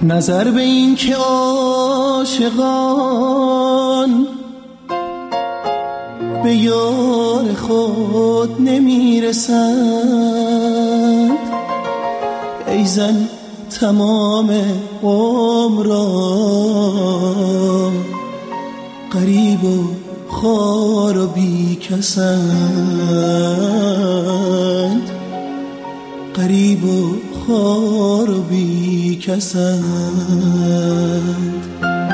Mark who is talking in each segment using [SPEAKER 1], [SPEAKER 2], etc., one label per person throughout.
[SPEAKER 1] نظر به این که عاشقان به یار خود نمیرسند، ای زن تمام عمر را غریب و خوار و بیکسند، غریب و خوار و بیکسند.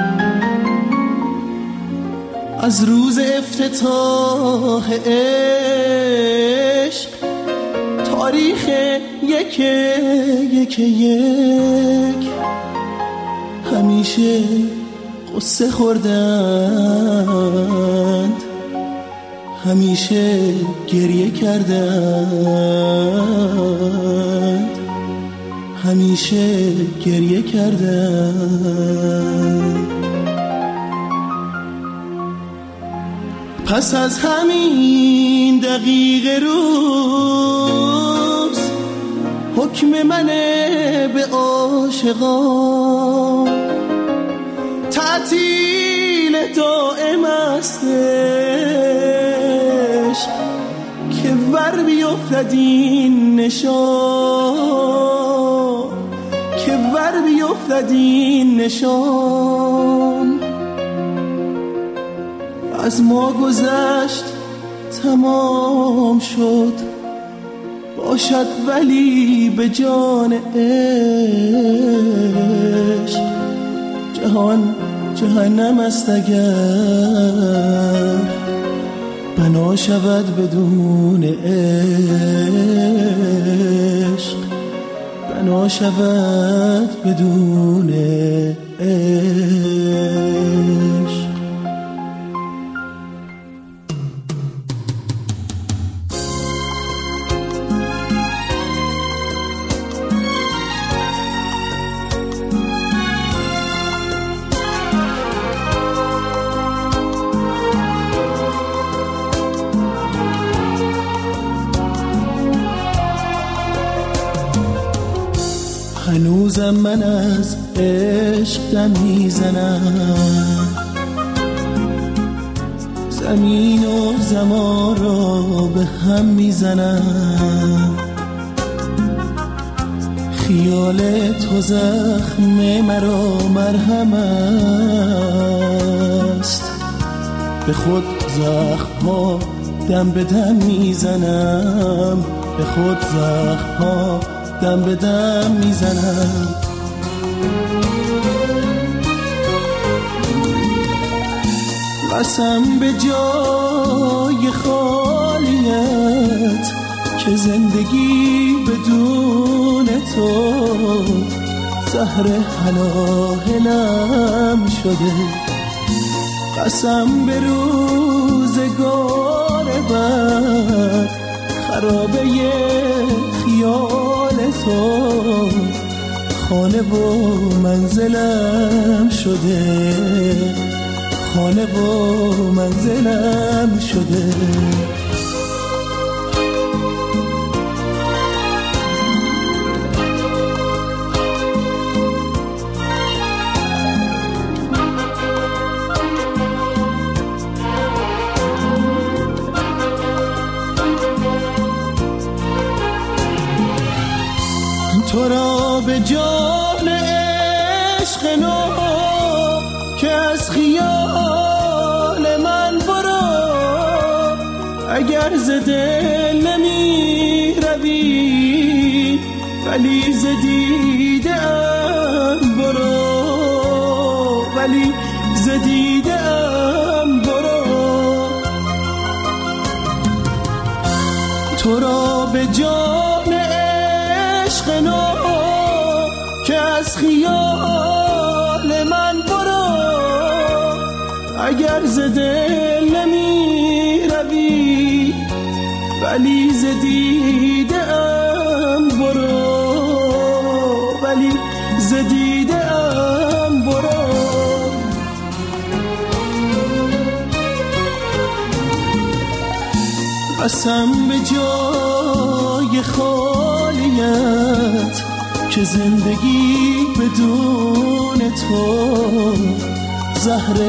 [SPEAKER 1] از روز افتتاح عشق تاریخ یک همیشه قصه خوردند، همیشه گریه کردند، همیشه گریه کردند. پس از همین دقیقه روز حکم منه به عاشقان، تعطیل دائم است عشق که ور بیفتد این نشان، که ور بیفتد این نشان. از ما گذشت تمام شد باشد ولی به جان عشق جهان جهنم است اگر بنا شود بدون عشق، بنا شود بدون عشق. هنوزم من از عشق دم میزنم، زمین و زمان را به هم میزنم. خیال تو زخم مرا مرهم است، به خود زخم ها دم به دم میزنم، به خود زخم ها دم به دم میزنم. قسم به جای خالیت که زندگی بدون تو زهر حلاهلم شده. قسم به روزگار بد خرابه خیال تو خانه و منزلم شده، خانه و منزلم شده. تو را به جان عشق نو که از خیال من برو، اگر ز دل نمی روی ولی ز دیده ام برو، ولی ز دیده ام برو. تو را به جان عشق نو که از خیال من برو، اگر ز دل نمی روی ولی ز دیده ام برو، ولی ز دیده ام برو. قسم به جای خالیت که زندگی بدون تو زهر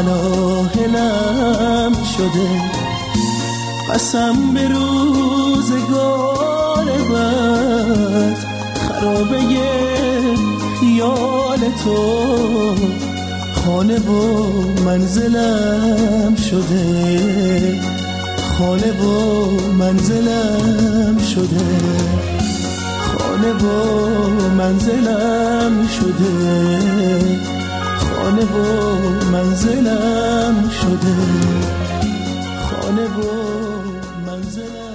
[SPEAKER 1] هلاهلم شده. قسم به روزگار بد خرابه خیال تو خانه و منزلم شده. خانه و منزلم شده. خانه و منزلم شده. خانه و منزلم شده. خانه و منزلم